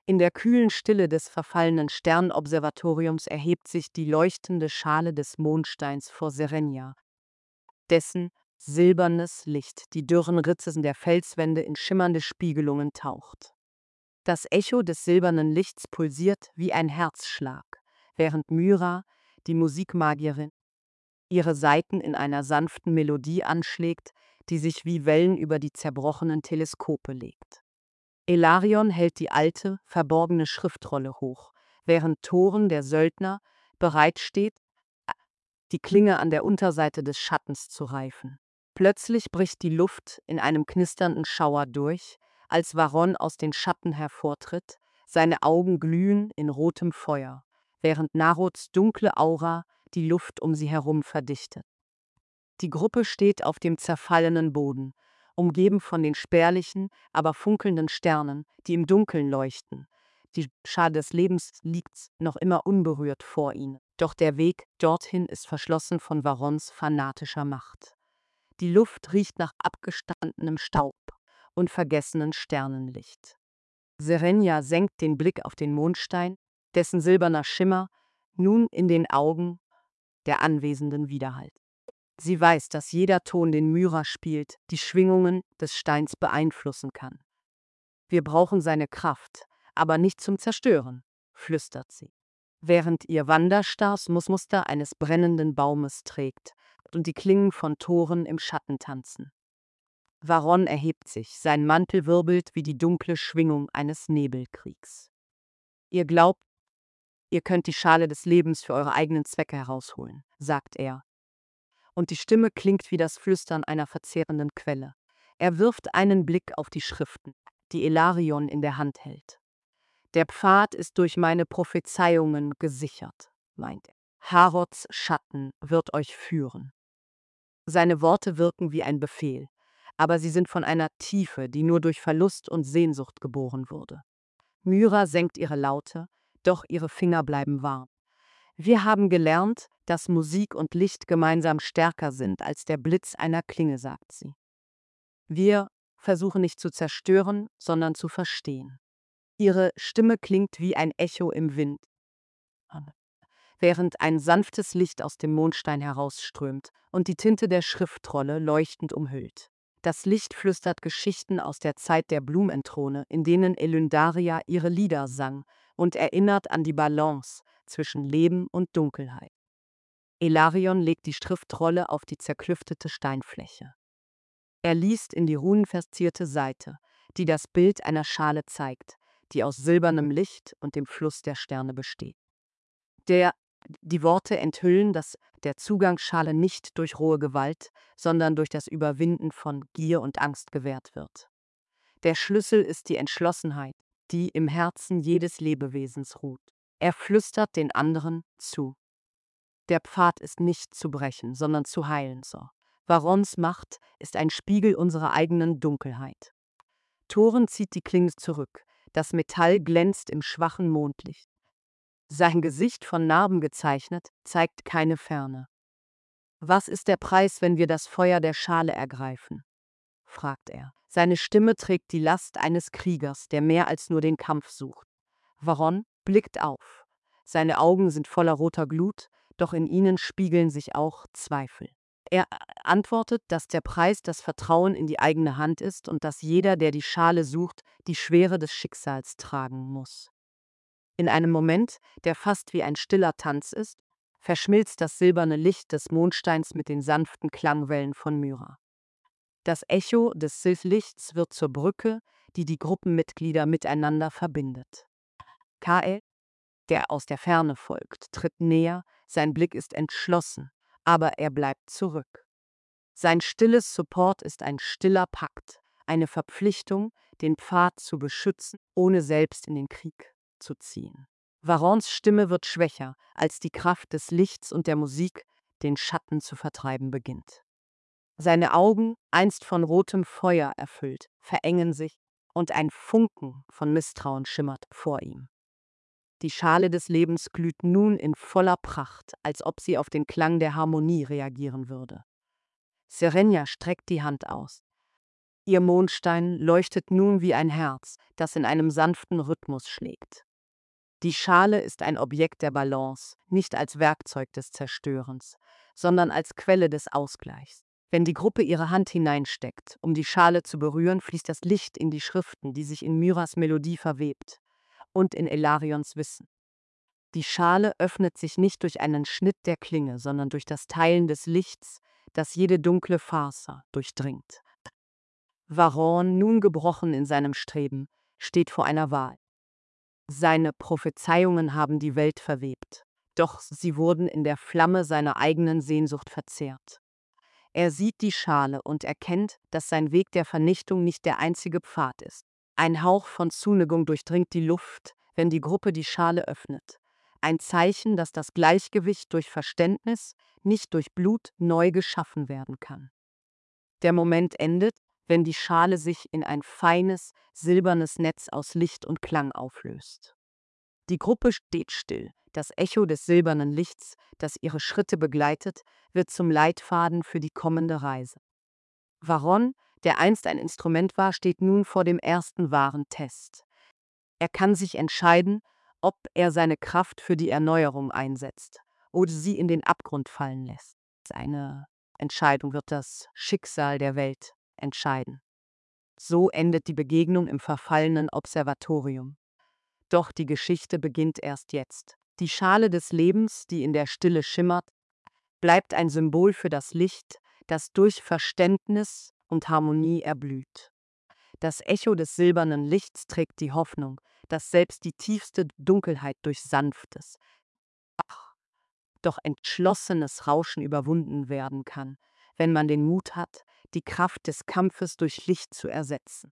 In der kühlen Stille des verfallenen Sternobservatoriums erhebt sich die leuchtende Schale des Mondsteins vor Serenia, dessen silbernes Licht die dürren Ritzen der Felswände in schimmernde Spiegelungen taucht. Das Echo des silbernen Lichts pulsiert wie ein Herzschlag, während Myra, die Musikmagierin, ihre Saiten in einer sanften Melodie anschlägt, die sich wie Wellen über die zerbrochenen Teleskope legt. Elarion hält die alte, verborgene Schriftrolle hoch, während Thoren, der Söldner, bereit steht, die Klinge an der Unterseite des Schattens zu reifen. Plötzlich bricht die Luft in einem knisternden Schauer durch, als Varon aus den Schatten hervortritt, seine Augen glühen in rotem Feuer, während Narots dunkle Aura die Luft um sie herum verdichtet. Die Gruppe steht auf dem zerfallenen Boden, umgeben von den spärlichen, aber funkelnden Sternen, die im Dunkeln leuchten. Die Schale des Lebens liegt noch immer unberührt vor ihnen, doch der Weg dorthin ist verschlossen von Varons fanatischer Macht. Die Luft riecht nach abgestandenem Staub und vergessenen Sternenlicht. Serenia senkt den Blick auf den Mondstein, dessen silberner Schimmer nun in den Augen der Anwesenden widerhallt. Sie weiß, dass jeder Ton, den Myra spielt, die Schwingungen des Steins beeinflussen kann. Wir brauchen seine Kraft, aber nicht zum Zerstören, flüstert sie, während ihr Wanderstab Muster eines brennenden Baumes trägt und die Klingen von Toren im Schatten tanzen. Varon erhebt sich, sein Mantel wirbelt wie die dunkle Schwingung eines Nebelkriegs. Ihr glaubt, ihr könnt die Schale des Lebens für eure eigenen Zwecke herausholen, sagt er. Und die Stimme klingt wie das Flüstern einer verzehrenden Quelle. Er wirft einen Blick auf die Schriften, die Elarion in der Hand hält. Der Pfad ist durch meine Prophezeiungen gesichert, meint er. Harods Schatten wird euch führen. Seine Worte wirken wie ein Befehl, aber sie sind von einer Tiefe, die nur durch Verlust und Sehnsucht geboren wurde. Myra senkt ihre Laute, doch ihre Finger bleiben warm. Wir haben gelernt, dass Musik und Licht gemeinsam stärker sind als der Blitz einer Klinge, sagt sie. Wir versuchen nicht zu zerstören, sondern zu verstehen. Ihre Stimme klingt wie ein Echo im Wind, während ein sanftes Licht aus dem Mondstein herausströmt und die Tinte der Schriftrolle leuchtend umhüllt. Das Licht flüstert Geschichten aus der Zeit der Blumenthrone, in denen Elyndaria ihre Lieder sang, und erinnert an die Balance zwischen Leben und Dunkelheit. Elarion legt die Schriftrolle auf die zerklüftete Steinfläche. Er liest in die runenverzierte Seite, die das Bild einer Schale zeigt, die aus silbernem Licht und dem Fluss der Sterne besteht. Die Worte enthüllen, dass der Zugangsschale nicht durch rohe Gewalt, sondern durch das Überwinden von Gier und Angst gewährt wird. Der Schlüssel ist die Entschlossenheit, die im Herzen jedes Lebewesens ruht. Er flüstert den anderen zu. Der Pfad ist nicht zu brechen, sondern zu heilen. Varons Macht ist ein Spiegel unserer eigenen Dunkelheit. Thoren zieht die Klinge zurück. Das Metall glänzt im schwachen Mondlicht. Sein Gesicht, von Narben gezeichnet, zeigt keine Ferne. Was ist der Preis, wenn wir das Feuer der Schale ergreifen? Fragt er. Seine Stimme trägt die Last eines Kriegers, der mehr als nur den Kampf sucht. Varon blickt auf. Seine Augen sind voller roter Glut, doch in ihnen spiegeln sich auch Zweifel. Er antwortet, dass der Preis das Vertrauen in die eigene Hand ist und dass jeder, der die Schale sucht, die Schwere des Schicksals tragen muss. In einem Moment, der fast wie ein stiller Tanz ist, verschmilzt das silberne Licht des Mondsteins mit den sanften Klangwellen von Myra. Das Echo des Lichts wird zur Brücke, die die Gruppenmitglieder miteinander verbindet. Kael, der aus der Ferne folgt, tritt näher, sein Blick ist entschlossen, aber er bleibt zurück. Sein stilles Support ist ein stiller Pakt, eine Verpflichtung, den Pfad zu beschützen, ohne selbst in den Krieg zu ziehen. Varons Stimme wird schwächer, als die Kraft des Lichts und der Musik den Schatten zu vertreiben beginnt. Seine Augen, einst von rotem Feuer erfüllt, verengen sich und ein Funken von Misstrauen schimmert vor ihm. Die Schale des Lebens glüht nun in voller Pracht, als ob sie auf den Klang der Harmonie reagieren würde. Serenia streckt die Hand aus. Ihr Mondstein leuchtet nun wie ein Herz, das in einem sanften Rhythmus schlägt. Die Schale ist ein Objekt der Balance, nicht als Werkzeug des Zerstörens, sondern als Quelle des Ausgleichs. Wenn die Gruppe ihre Hand hineinsteckt, um die Schale zu berühren, fließt das Licht in die Schriften, die sich in Myras Melodie verwebt, und in Elarions Wissen. Die Schale öffnet sich nicht durch einen Schnitt der Klinge, sondern durch das Teilen des Lichts, das jede dunkle Faser durchdringt. Varon, nun gebrochen in seinem Streben, steht vor einer Wahl. Seine Prophezeiungen haben die Welt verwebt, doch sie wurden in der Flamme seiner eigenen Sehnsucht verzehrt. Er sieht die Schale und erkennt, dass sein Weg der Vernichtung nicht der einzige Pfad ist. Ein Hauch von Zunigung durchdringt die Luft, wenn die Gruppe die Schale öffnet. Ein Zeichen, dass das Gleichgewicht durch Verständnis, nicht durch Blut, neu geschaffen werden kann. Der Moment endet, wenn die Schale sich in ein feines, silbernes Netz aus Licht und Klang auflöst. Die Gruppe steht still. Das Echo des silbernen Lichts, das ihre Schritte begleitet, wird zum Leitfaden für die kommende Reise. Varon, der einst ein Instrument war, steht nun vor dem ersten wahren Test. Er kann sich entscheiden, ob er seine Kraft für die Erneuerung einsetzt oder sie in den Abgrund fallen lässt. Seine Entscheidung wird das Schicksal der Welt entscheiden. So endet die Begegnung im verfallenen Observatorium. Doch die Geschichte beginnt erst jetzt. Die Schale des Lebens, die in der Stille schimmert, bleibt ein Symbol für das Licht, das durch Verständnis und Harmonie erblüht. Das Echo des silbernen Lichts trägt die Hoffnung, dass selbst die tiefste Dunkelheit durch sanftes, doch entschlossenes Rauschen überwunden werden kann, wenn man den Mut hat, die Kraft des Kampfes durch Licht zu ersetzen.